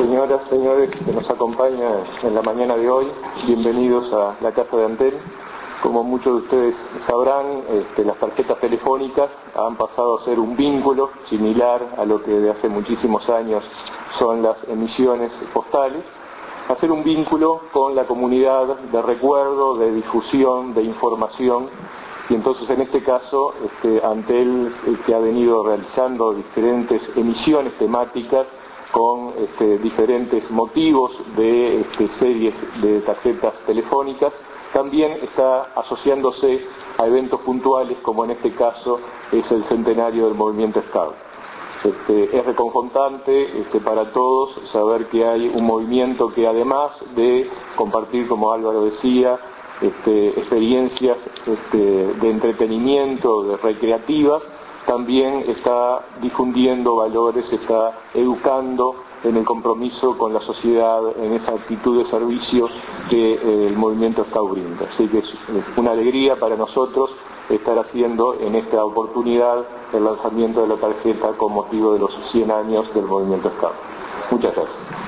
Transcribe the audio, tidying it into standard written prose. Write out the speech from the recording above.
Señoras, señores que nos acompañan en la mañana de hoy, bienvenidos a la Casa de Antel. Como muchos de ustedes sabrán, las tarjetas telefónicas han pasado a ser un vínculo similar a lo que de hace muchísimos años son las emisiones postales, a ser un vínculo con la comunidad de recuerdo, de difusión, de información. Y entonces en este caso Antel, que ha venido realizando diferentes emisiones temáticas con diferentes motivos de series de tarjetas telefónicas, también está asociándose a eventos puntuales, como en este caso es el centenario del movimiento Scout. Es reconfortante para todos saber que hay un movimiento que, además de compartir, como Álvaro decía, experiencias de entretenimiento, de recreativas, también está difundiendo valores, está educando en el compromiso con la sociedad, en esa actitud de servicio que el movimiento Scout brinda. Así que es una alegría para nosotros estar haciendo en esta oportunidad el lanzamiento de la tarjeta con motivo de los 100 años del movimiento Scout. Muchas gracias.